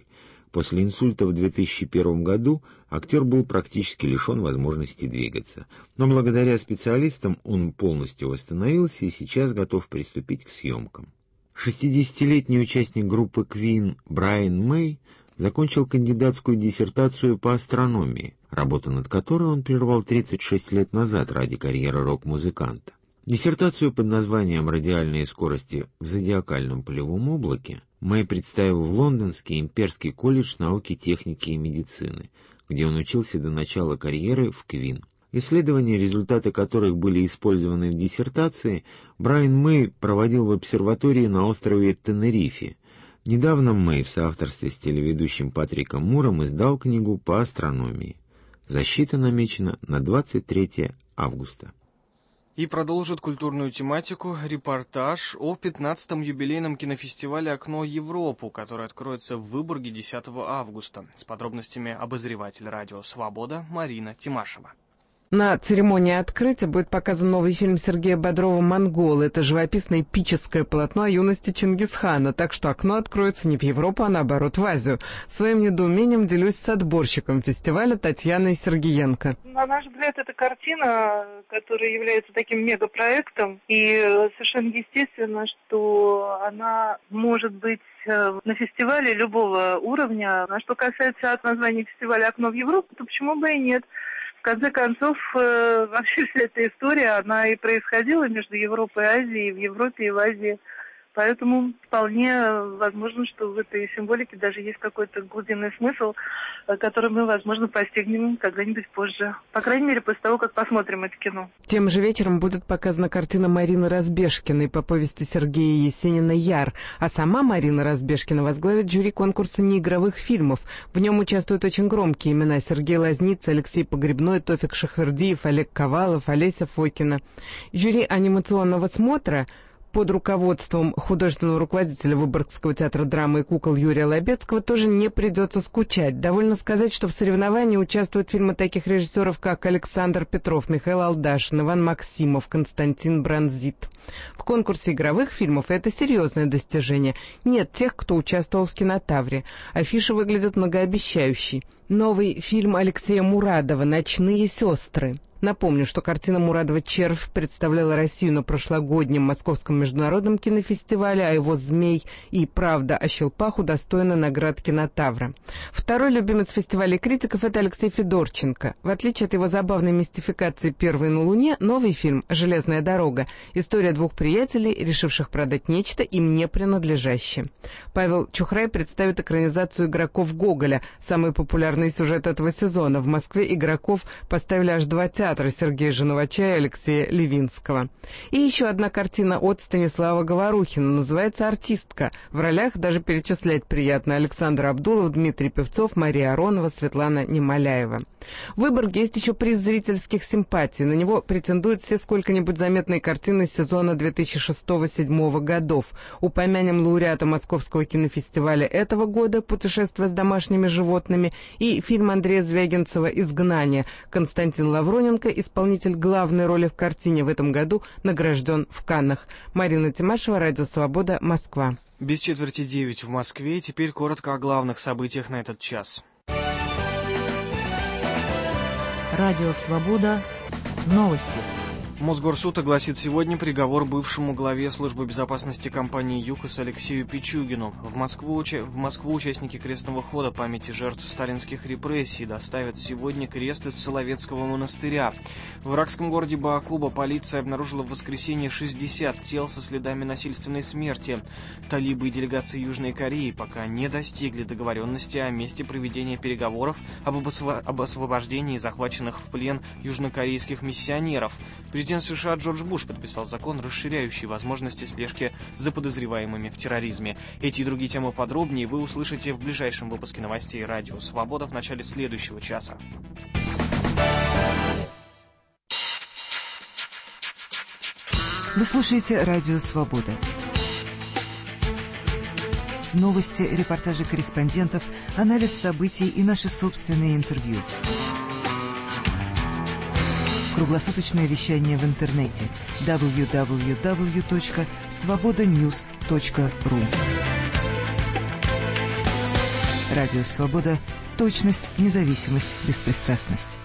После инсульта в две тысячи первом году актер был практически лишен возможности двигаться. Но благодаря специалистам он полностью восстановился и сейчас готов приступить к съемкам. шестидесятилетний участник группы Queen Брайан Мэй закончил кандидатскую диссертацию по астрономии, работу над которой он прервал тридцать шесть лет назад ради карьеры рок-музыканта. Диссертацию под названием «Радиальные скорости в зодиакальном пылевом облаке» Мэй представил в Лондонский имперский колледж науки, техники и медицины, где он учился до начала карьеры в Queen. Исследования, результаты которых были использованы в диссертации, Брайан Мэй проводил в обсерватории на острове Тенерифе. Недавно Мэй в соавторстве с телеведущим Патриком Муром издал книгу по астрономии. Защита намечена на двадцать третье августа. И продолжит культурную тематику репортаж о пятнадцатом юбилейном кинофестивале «Окно Европу», который откроется в Выборге десятого августа. С подробностями обозреватель радио «Свобода» Марина Тимашева. На церемонии открытия будет показан новый фильм Сергея Бодрова «Монгол». Это живописное эпическое полотно о юности Чингисхана, так что окно откроется не в Европу, а наоборот в Азию. Своим недоумением делюсь с отборщиком фестиваля Татьяной Сергиенко. На наш взгляд, это картина, которая является таким мегапроектом, и совершенно естественно, что она может быть на фестивале любого уровня. А что касается от названия фестиваля «Окно в Европу», то почему бы и нет? В конце концов, э, вообще вся эта история, она и происходила между Европой и Азией, и в Европе, и в Азии. Поэтому вполне возможно, что в этой символике даже есть какой-то глубинный смысл, который мы, возможно, постигнем когда-нибудь позже. По крайней мере, после того, как посмотрим это кино. Тем же вечером будет показана картина Марины Разбежкиной по повести Сергея Есенина «Яр». А сама Марина Разбежкина возглавит жюри конкурса неигровых фильмов. В нем участвуют очень громкие имена: Сергей Лазница, Алексей Погребной, Тофик Шахвердиев, Олег Ковалов, Олеся Фокина. Жюри анимационного смотра под руководством художественного руководителя Выборгского театра драмы и кукол Юрия Лобецкого тоже не придется скучать. Довольно сказать, что в соревновании участвуют фильмы таких режиссеров, как Александр Петров, Михаил Алдашин, Иван Максимов, Константин Бранзит. В конкурсе игровых фильмов это серьезное достижение. Нет тех, кто участвовал в «Кинотавре». Афиша выглядит многообещающей. Новый фильм Алексея Мурадова «Ночные сестры». Напомню, что картина Мурадова «Червь» представляла Россию на прошлогоднем Московском международном кинофестивале, а его «Змей» и «Правда о Щелпах» удостоена наград «Кинотавра». Второй любимец фестиваля критиков — это Алексей Федорченко. В отличие от его забавной мистификации «Первый на Луне», новый фильм «Железная дорога» — история двух приятелей, решивших продать нечто им не принадлежащее. Павел Чухрай представит экранизацию «Игроков Гоголя», самый популярный сюжет этого сезона. В Москве игроков поставили аж два театра — Сергея Женовача и Алексея Левинского. И еще одна картина от Станислава Говорухина, называется «Артистка». В ролях даже перечислять приятно: Александр Абдулов, Дмитрий Певцов, Мария Аронова, Светлана Немоляева. В Выборге есть еще приз зрительских симпатий. На него претендуют все сколько-нибудь заметные картины сезона две тысячи шестого — две тысячи седьмого годов. Упомянем лауреата Московского кинофестиваля этого года «Путешествие с домашними животными» и фильм Андрея Звягинцева «Изгнание». Константин Лавроненко, исполнитель главной роли в картине, в этом году награжден в Каннах. Марина Тимашева, радио «Свобода», Москва. Без четверти девять в Москве. Теперь коротко о главных событиях на этот час. Радио «Свобода». Новости. Мосгорсуд огласит сегодня приговор бывшему главе службы безопасности компании «ЮКОС» Алексею Пичугину. В Москву, уча... в Москву участники крестного хода памяти жертв сталинских репрессий доставят сегодня крест из Соловецкого монастыря. В иракском городе Баакуба полиция обнаружила в воскресенье шестьдесят тел со следами насильственной смерти. Талибы и делегации Южной Кореи пока не достигли договоренности о месте проведения переговоров об, обосво... об освобождении захваченных в плен южнокорейских миссионеров. Президент США Джордж Буш подписал закон, расширяющий возможности слежки за подозреваемыми в терроризме. Эти и другие темы подробнее вы услышите в ближайшем выпуске новостей «Радио Свобода» в начале следующего часа. Вы слушаете «Радио Свобода». Новости, репортажи корреспондентов, анализ событий и наши собственные интервью. Круглосуточное вещание в интернете дабл ю дабл ю дабл ю точка свобода ньюс точка ру. Радио «Свобода». Точность, независимость, беспристрастность.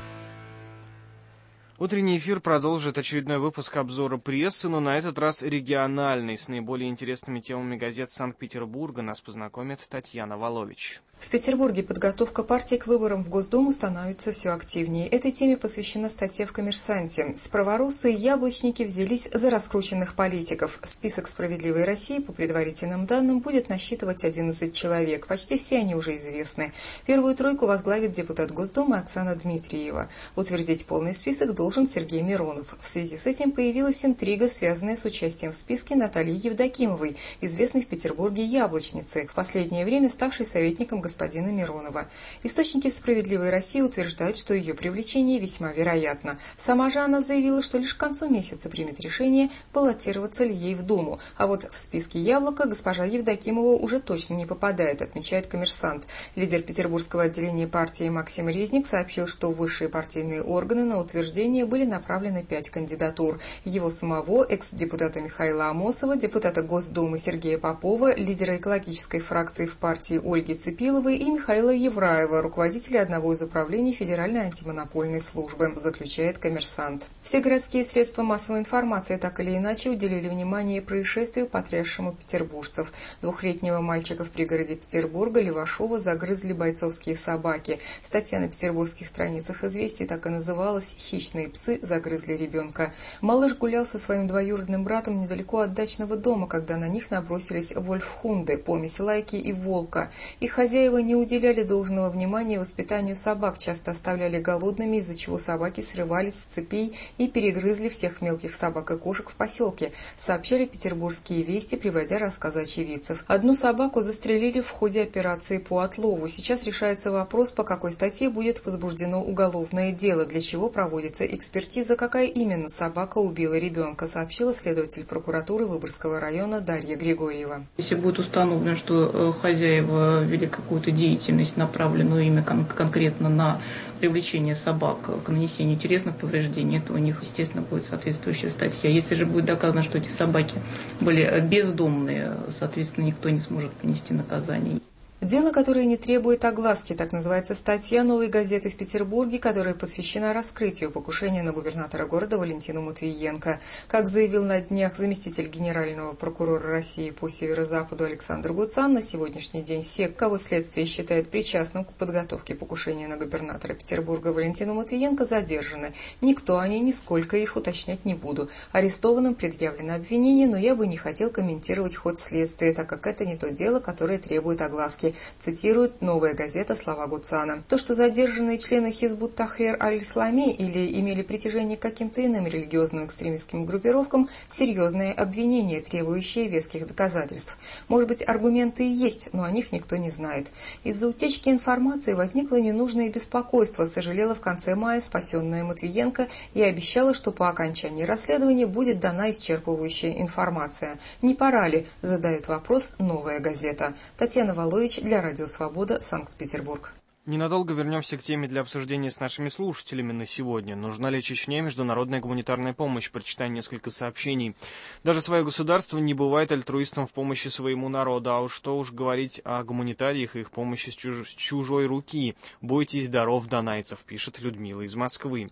Утренний эфир продолжит очередной выпуск обзора прессы, но на этот раз региональный. С наиболее интересными темами газет Санкт-Петербурга нас познакомит Татьяна Волович. В Петербурге подготовка партии к выборам в Госдуму становится все активнее. Этой теме посвящена статья в «Коммерсанте». Справороссы и яблочники взялись за раскрученных политиков. Список «Справедливой России» по предварительным данным будет насчитывать одиннадцать человек. Почти все они уже известны. Первую тройку возглавит депутат Госдумы Оксана Дмитриева. Утвердить полный список должен Сергей Миронов. В связи с этим появилась интрига, связанная с участием в списке Натальи Евдокимовой, известной в Петербурге яблочницы, в последнее время ставшей советником господина Миронова. Источники в «Справедливой России» утверждают, что ее привлечение весьма вероятно. Сама же она заявила, что лишь к концу месяца примет решение, баллотироваться ли ей в Думу. А вот в списке «Яблоко» госпожа Евдокимова уже точно не попадает, отмечает «Коммерсант». Лидер петербургского отделения партии Максим Резник сообщил, что в высшие партийные органы на утверждение были направлены пять кандидатур. Его самого, экс-депутата Михаила Амосова, депутата Госдумы Сергея Попова, лидера экологической фракции в партии Ольги Цепиловой и Михаила Евраева, руководителя одного из управлений Федеральной антимонопольной службы, заключает «Коммерсант». Все городские средства массовой информации так или иначе уделили внимание происшествию, потрясшему петербуржцев. Двухлетнего мальчика в пригороде Петербурга Левашова загрызли бойцовские собаки. Статья на петербургских страницах «Известий» так и называлась «Хищные псы загрызли ребенка». Малыш гулял со своим двоюродным братом недалеко от дачного дома, когда на них набросились вольфхунды, помесь лайки и волка. Их хозяева не уделяли должного внимания воспитанию собак, часто оставляли голодными, из-за чего собаки срывались с цепей и перегрызли всех мелких собак и кошек в поселке, сообщали петербургские вести, приводя рассказы очевидцев. Одну собаку застрелили в ходе операции по отлову. Сейчас решается вопрос, по какой статье будет возбуждено уголовное дело, для чего проводится экспертиза, какая именно собака убила ребенка, сообщила следователь прокуратуры Выборгского района Дарья Григорьева. Если будет установлено, что хозяева вели какую-то деятельность, направленную ими кон- конкретно на привлечение собак к нанесению телесных повреждений, то у них, естественно, будет соответствующая статья. Если же будет доказано, что эти собаки были бездомные, соответственно, никто не сможет понести наказание. Дело, которое не требует огласки, так называется статья «Новой газеты» в Петербурге, которая посвящена раскрытию покушения на губернатора города Валентину Матвиенко. Как заявил на днях заместитель генерального прокурора России по Северо-Западу Александр Гуцан, на сегодняшний день все, кого следствие считает причастным к подготовке покушения на губернатора Петербурга Валентину Матвиенко, задержаны. Никто о ней, нисколько их уточнять не буду. Арестованным предъявлено обвинение, но я бы не хотел комментировать ход следствия, так как это не то дело, которое требует огласки. Цитирует «Новая газета» слова Гуцана. То, что задержанные члены Хизбут Тахрир аль-Ислами или имели притяжение к каким-то иным религиозным экстремистским группировкам, серьезное обвинение, требующее веских доказательств. Может быть, аргументы и есть, но о них никто не знает. Из-за утечки информации возникло ненужное беспокойство, сожалела в конце мая спасенная Матвиенко и обещала, что по окончании расследования будет дана исчерпывающая информация. Не пора ли? Задает вопрос «Новая газета». Татьяна Волович для Радио Свобода, Санкт-Петербург. Ненадолго вернемся к теме для обсуждения с нашими слушателями на сегодня. Нужна ли Чечне международная гуманитарная помощь? Прочитаю несколько сообщений. Даже свое государство не бывает альтруистом в помощи своему народу, а уж что уж говорить о гуманитариях и их помощи с, чуж... с чужой руки. Бойтесь даров донайцев, пишет Людмила из Москвы.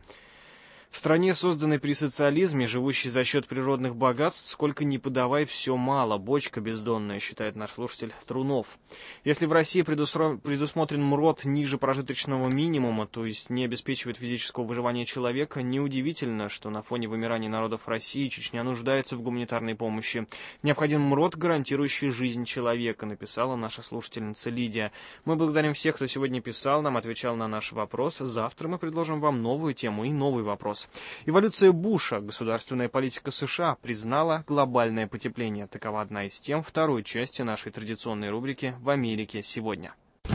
В стране, созданной при социализме, живущей за счет природных богатств, сколько ни подавай, все мало, бочка бездонная, считает наш слушатель Трунов. Если в России предусро... предусмотрен МРОТ ниже прожиточного минимума, то есть не обеспечивает физического выживания человека, неудивительно, что на фоне вымирания народов России Чечня нуждается в гуманитарной помощи. Необходим МРОТ, гарантирующий жизнь человека, написала наша слушательница Лидия. Мы благодарим всех, кто сегодня писал нам, отвечал на наши вопросы. Завтра мы предложим вам новую тему и новый вопрос. Эволюция Буша. Государственная политика США признала глобальное потепление. Такова одна из тем второй части нашей традиционной рубрики «В Америке сегодня».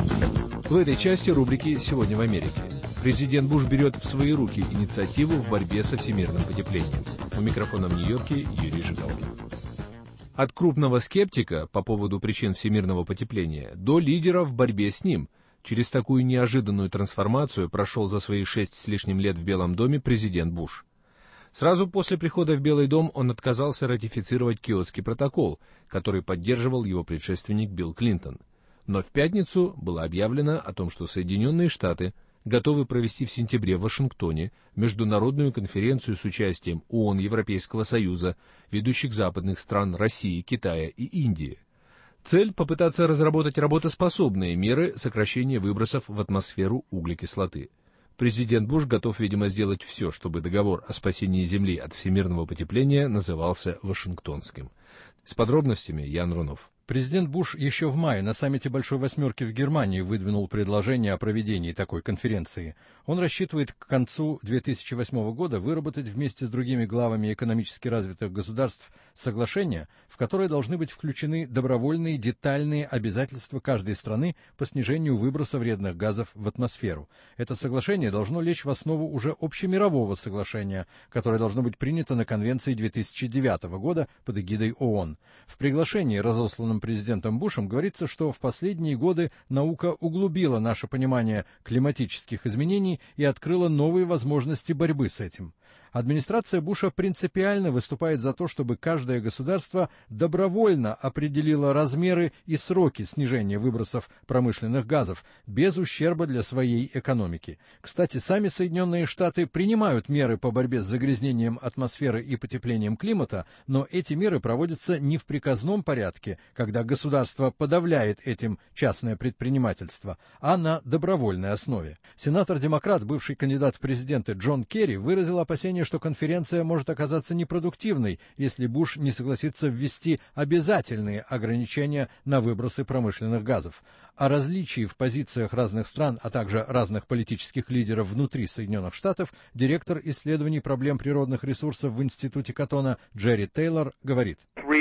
В этой части рубрики «Сегодня в Америке». Президент Буш берет в свои руки инициативу в борьбе со всемирным потеплением. У микрофона в Нью-Йорке Юрий Жигалкин. От крупного скептика по поводу причин всемирного потепления до лидера в борьбе с ним. Через такую неожиданную трансформацию прошел за свои шесть с лишним лет в Белом доме президент Буш. Сразу после прихода в Белый дом он отказался ратифицировать Киотский протокол, который поддерживал его предшественник Билл Клинтон. Но в пятницу было объявлено о том, что Соединенные Штаты готовы провести в сентябре в Вашингтоне международную конференцию с участием ООН, Европейского Союза, ведущих западных стран России, Китая и Индии. Цель – попытаться разработать работоспособные меры сокращения выбросов в атмосферу углекислоты. Президент Буш готов, видимо, сделать все, чтобы договор о спасении Земли от всемирного потепления назывался Вашингтонским. С подробностями Ян Рунов. Президент Буш еще в мае на саммите Большой Восьмерки в Германии выдвинул предложение о проведении такой конференции. Он рассчитывает к концу две тысячи восьмого года выработать вместе с другими главами экономически развитых государств соглашение, в которое должны быть включены добровольные детальные обязательства каждой страны по снижению выброса вредных газов в атмосферу. Это соглашение должно лечь в основу уже общемирового соглашения, которое должно быть принято на конвенции две тысячи девятого года под эгидой ООН. В приглашении, разосланном президентом Бушем, говорится, что в последние годы наука углубила наше понимание климатических изменений и открыла новые возможности борьбы с этим. Администрация Буша принципиально выступает за то, чтобы каждое государство добровольно определило размеры и сроки снижения выбросов промышленных газов без ущерба для своей экономики. Кстати, сами Соединенные Штаты принимают меры по борьбе с загрязнением атмосферы и потеплением климата, но эти меры проводятся не в приказном порядке, когда государство подавляет этим частное предпринимательство, а на добровольной основе. Сенатор-демократ, бывший кандидат в президенты Джон Керри, выразил опасение, что конференция может оказаться непродуктивной, если Буш не согласится ввести обязательные ограничения на выбросы промышленных газов. О различии в позициях разных стран, а также разных политических лидеров внутри Соединенных Штатов директор исследований проблем природных ресурсов в Институте Каттона Джерри Тейлор говорит.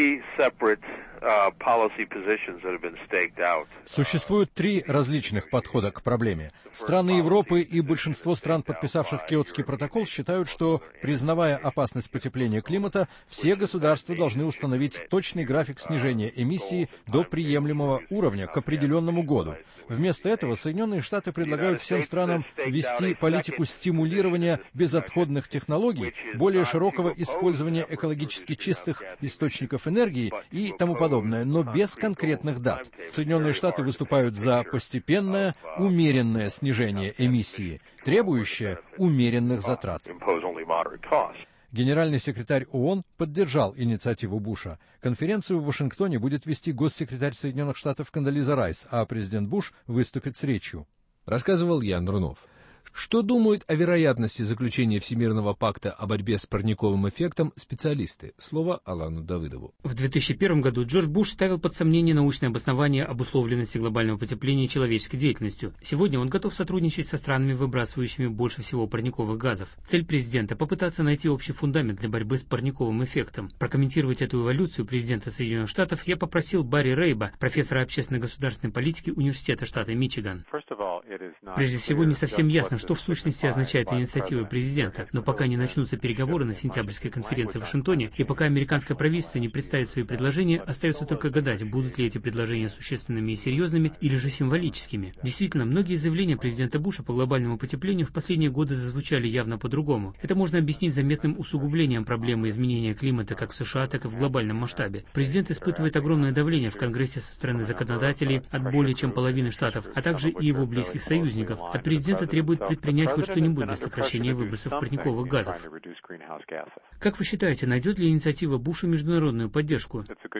Существуют три различных подхода к проблеме. Страны Европы и большинство стран, подписавших Киотский протокол, считают, что, признавая опасность потепления климата, все государства должны установить точный график снижения эмиссии до приемлемого уровня к определенному году. Вместо этого Соединенные Штаты предлагают всем странам ввести политику стимулирования безотходных технологий, более широкого использования экологически чистых источников энергии и тому подобное, но без конкретных дат. Соединенные Штаты выступают за постепенное, умеренное снижение эмиссии, требующее умеренных затрат. Генеральный секретарь ООН поддержал инициативу Буша. Конференцию в Вашингтоне будет вести госсекретарь Соединенных Штатов Кондолиза Райс, а президент Буш выступит с речью. Рассказывал Ян Рунов. Что думают о вероятности заключения Всемирного пакта о борьбе с парниковым эффектом специалисты? Слово Алану Давыдову. В две тысячи первом году Джордж Буш ставил под сомнение научное обоснование обусловленности глобального потепления человеческой деятельностью. Сегодня он готов сотрудничать со странами, выбрасывающими больше всего парниковых газов. Цель президента – попытаться найти общий фундамент для борьбы с парниковым эффектом. Прокомментировать эту эволюцию президента Соединенных Штатов я попросил Барри Рейба, профессора общественной государственной политики Университета штата Мичиган. Прежде всего, не совсем ясно, что в сущности означает инициатива президента, но пока не начнутся переговоры на сентябрьской конференции в Вашингтоне, и пока американское правительство не представит свои предложения, остается только гадать, будут ли эти предложения существенными и серьезными, или же символическими. Действительно, многие заявления президента Буша по глобальному потеплению в последние годы зазвучали явно по-другому. Это можно объяснить заметным усугублением проблемы изменения климата как в США, так и в глобальном масштабе. Президент испытывает огромное давление в Конгрессе со стороны законодателей от более чем половины штатов, а также и его близких союзников. От президента требует предпринять хоть что-нибудь для сокращения выбросов парниковых газов. Как вы считаете, найдет ли инициатива Буша международную поддержку?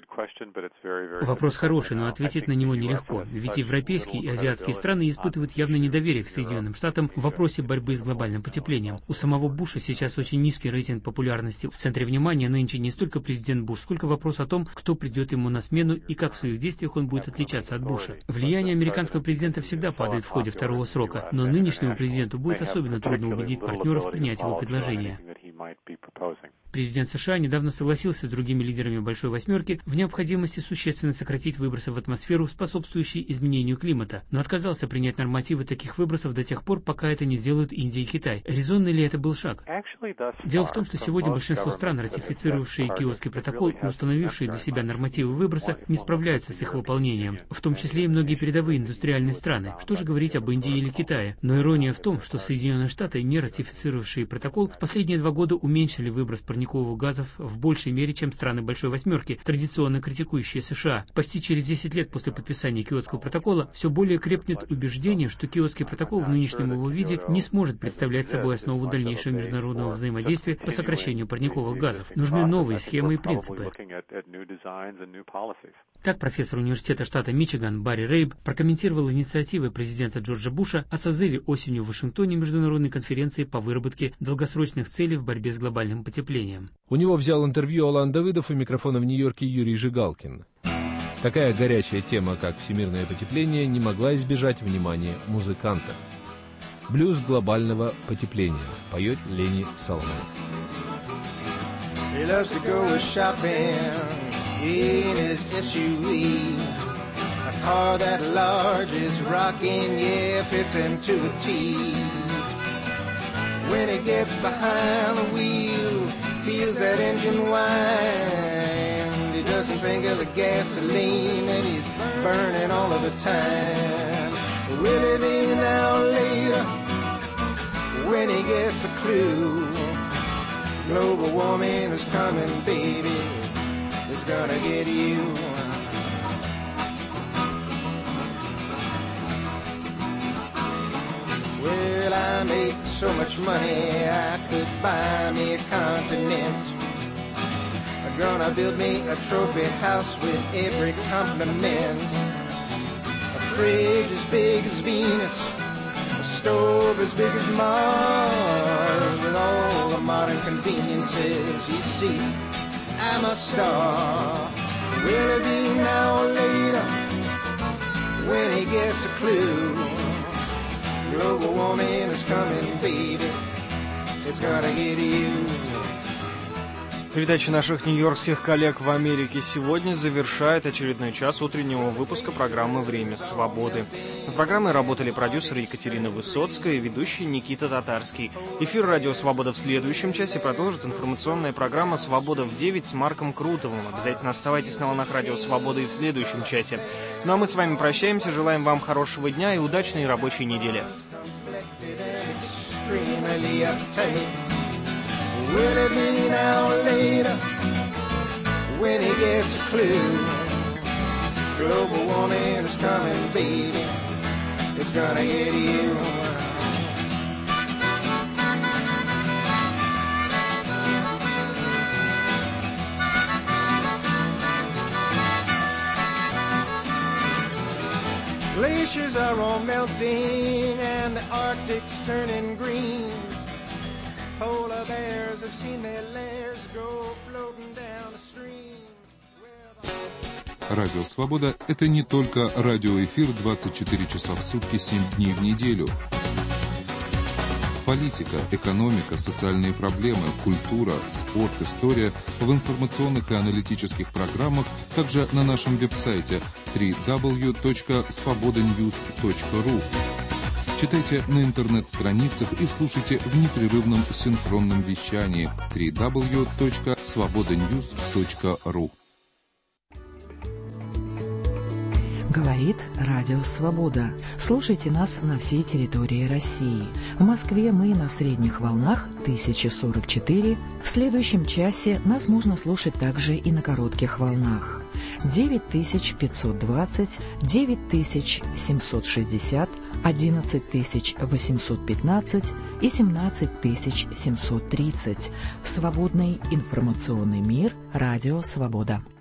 Вопрос хороший, но ответить на него нелегко, ведь европейские и азиатские страны испытывают явное недоверие к Соединенным Штатам в вопросе борьбы с глобальным потеплением. У самого Буша сейчас очень низкий рейтинг популярности. В центре внимания нынче не столько президент Буш, сколько вопрос о том, кто придет ему на смену и как в своих действиях он будет отличаться от Буша. Влияние американского президента всегда падает в ходе второго срока, но нынешнему президенту будет особенно трудно убедить партнеров принять его предложение. Президент США недавно согласился с другими лидерами Большой Восьмерки в необходимости существенно сократить выбросы в атмосферу, способствующие изменению климата, но отказался принять нормативы таких выбросов до тех пор, пока это не сделают Индия и Китай. Резонный ли это был шаг? Дело в том, что сегодня большинство стран, ратифицировавшие Киотский протокол и установившие для себя нормативы выброса, не справляются с их выполнением, в том числе и многие передовые индустриальные страны. Что же говорить об Индии или Китае? Но ирония в том, что Соединенные Штаты, не ратифицировавшие протокол, последние два года уменьшили выброс парниковых парниковых газов в большей мере, чем страны Большой Восьмерки, традиционно критикующие США. Почти через десять лет после подписания Киотского протокола все более крепнет убеждение, что Киотский протокол в нынешнем его виде не сможет представлять собой основу дальнейшего международного взаимодействия по сокращению парниковых газов. Нужны новые схемы и принципы. Так профессор университета штата Мичиган Барри Рейб прокомментировал инициативы президента Джорджа Буша о созыве осенью в Вашингтоне международной конференции по выработке долгосрочных целей в борьбе с глобальным потеплением. У него взял интервью Алан Давыдов, у микрофона в Нью-Йорке Юрий Жигалкин. Такая горячая тема, как всемирное потепление, не могла избежать внимания музыкантов. Блюз глобального потепления поет Лени Соломон. He loves to go shopping in his эс ю ви. A car that large is rocking, yeah, fits him to a T. When he gets behind the wheel, feels that engine whine. He doesn't think of the gasoline that he's burning all of the time. Will it be now or later when he gets a clue? Global warming is coming, baby. It's gonna get you. Well, I make so much money I could buy me a continent. I'm gonna build me a trophy house with every compliment. A fridge as big as Venus, a stove as big as Mars, with all the modern conveniences. You see, I'm a star. Will it be now or later when he gets a clue? Global warming is coming, baby. It's gonna get you. Передача наших нью-йоркских коллег в Америке сегодня завершает очередной час утреннего выпуска программы «Время свободы». Над программой работали продюсеры Екатерина Высоцкая и ведущий Никита Татарский. Эфир «Радио Свобода» в следующем часе продолжит информационная программа «Свобода в девять» с Марком Крутовым. Обязательно оставайтесь на волнах «Радио Свобода» и в следующем часе. Ну а мы с вами прощаемся, желаем вам хорошего дня и удачной рабочей недели. Will it be now or later when he gets a clue? Global warming is coming, baby. It's gonna get you. Glaciers are all melting and the Arctic's turning green. Polar bears have seen their lairs go floating down the stream. Радио Свобода – это не только радиоэфир двадцать четыре часа в сутки, семь дней в неделю. Политика, экономика, социальные проблемы, культура, спорт, история в информационных и аналитических программах, также на нашем веб-сайте дабл ю дабл ю дабл ю точка свобода ньюс точка ру. Читайте на интернет-страницах и слушайте в непрерывном синхронном вещании дабл ю дабл ю дабл ю точка свобода ньюс точка ру. Говорит Радио Свобода. Слушайте нас на всей территории России. В Москве мы на средних волнах тысяча сорок четыре. В следующем часе нас можно слушать также и на коротких волнах. девять тысяч пятьсот двадцать, девять тысяч семьсот шестьдесят, одиннадцать тысяч восемьсот пятнадцать и семнадцать тысяч семьсот тридцать. Свободный информационный мир. Радио Свобода.